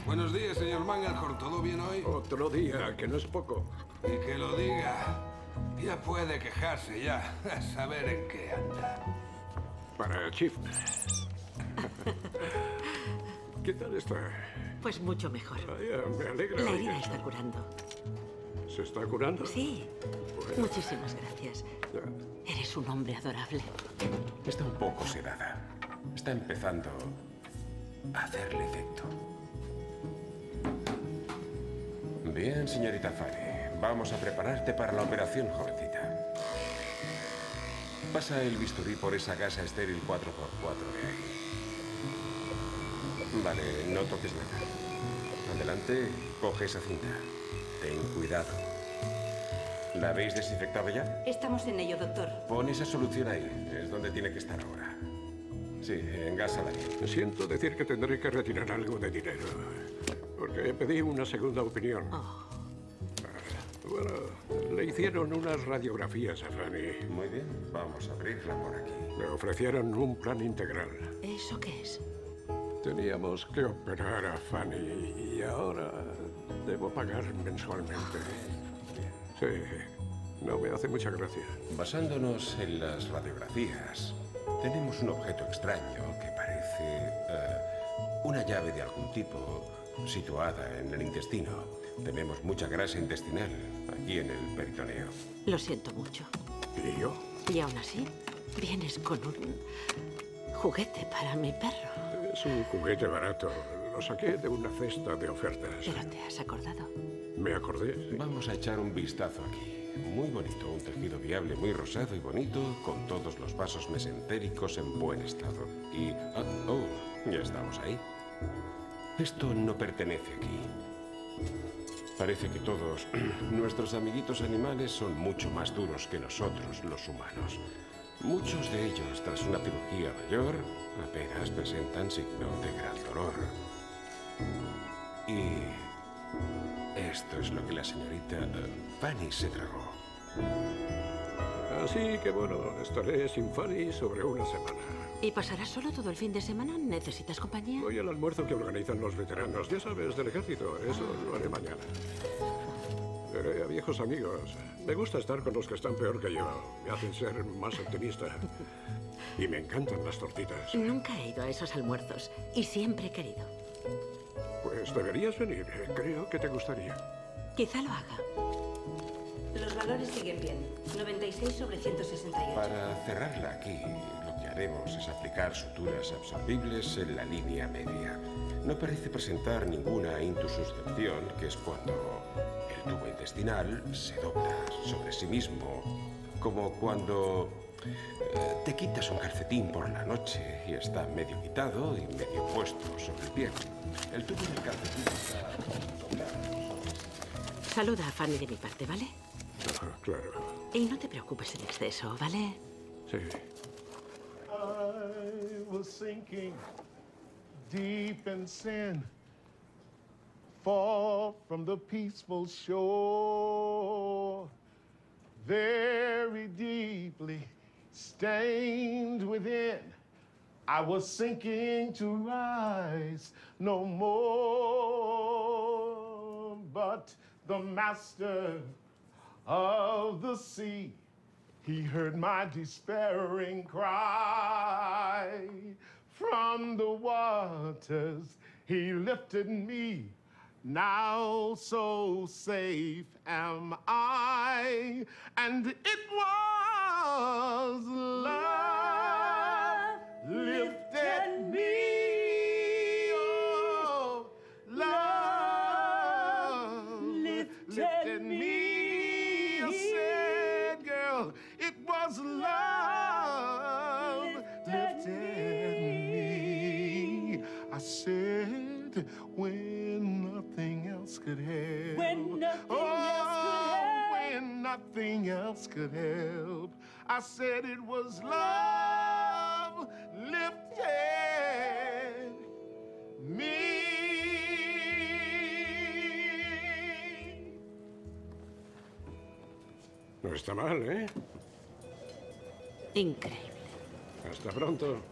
Buenos días, señor Mangelhorn. ¿Todo bien hoy? Otro día, que no es poco. Y que lo diga. Ya puede quejarse ya. A saber en qué anda. Para el Chief. ¿Qué tal está? Pues mucho mejor. Vaya, me alegra. La herida está curando. ¿Se está curando? Sí. Bueno. Muchísimas gracias. Ya. Eres un hombre adorable. Está un poco sedada. Está empezando a hacerle efecto. Bien, señorita Fanny. Vamos a prepararte para la operación, jovencita. Pasa el bisturí por esa gasa estéril 4x4 de ahí. Vale, no toques nada. Adelante, coge esa cinta. Ten cuidado. ¿La habéis desinfectado ya? Estamos en ello, doctor. Pon esa solución ahí. Es donde tiene que estar ahora. Sí, engásala bien. Siento decir que tendré que retirar algo de dinero. Porque pedí una segunda opinión. Bueno, le hicieron unas radiografías a Fanny. Muy bien, vamos a abrirla por aquí. Le ofrecieron un plan integral. ¿Eso qué es? Teníamos que operar a Fanny y ahora debo pagar mensualmente. Sí, no me hace mucha gracia. Basándonos en las radiografías, tenemos un objeto extraño que parece una llave de algún tipo situada en el intestino. Tenemos mucha grasa intestinal aquí en el peritoneo. Lo siento mucho. ¿Y yo? Y aún así, vienes con un juguete para mi perro. Es un juguete barato. Lo saqué de una cesta de ofertas. Pero te has acordado. Me acordé. Sí. Vamos a echar un vistazo aquí. Muy bonito, un tejido viable, muy rosado y bonito, con todos los vasos mesentéricos en buen estado. Y... ya estamos ahí. Esto no pertenece aquí. Parece que todos nuestros amiguitos animales son mucho más duros que nosotros, los humanos. Muchos de ellos, tras una cirugía mayor, apenas presentan signos de gran dolor. Y esto es lo que la señorita Fanny se tragó. Así que bueno, estaré sin Fanny sobre una semana. ¿Y pasarás solo todo el fin de semana? ¿Necesitas compañía? Voy al almuerzo que organizan los veteranos, ya sabes, del ejército. Eso lo haré mañana. Veré a viejos amigos. Me gusta estar con los que están peor que yo. Me hacen ser más optimista. Y me encantan las tortitas. Nunca he ido a esos almuerzos y siempre he querido. Pues deberías venir. Creo que te gustaría. Quizá lo haga. Los valores siguen bien. 96 sobre 168. Para cerrarla aquí, lo que haremos es aplicar suturas absorbibles en la línea media. No parece presentar ninguna intususcepción, que es cuando el tubo intestinal se dobla sobre sí mismo, como cuando te quitas un calcetín por la noche y está medio quitado y medio puesto sobre el pie. El tubo del calcetín está doblado. Saluda a Fanny de mi parte, ¿vale? Claro. Y no te preocupes en exceso, ¿vale? Sí. I was sinking deep in sin, far from the peaceful shore, very deeply stained within. I was sinking to rise no more, but the master of the sea, he heard my despairing cry. From the waters he lifted me. Now so safe am I. And it was love lifted me. Oh, love lifted me. I said, girl, it was love lifted me. I said, when nothing else could help. When nothing else could help. When nothing else could help. I said it was love lifted me. No está mal, ¿eh? Increíble. Hasta pronto.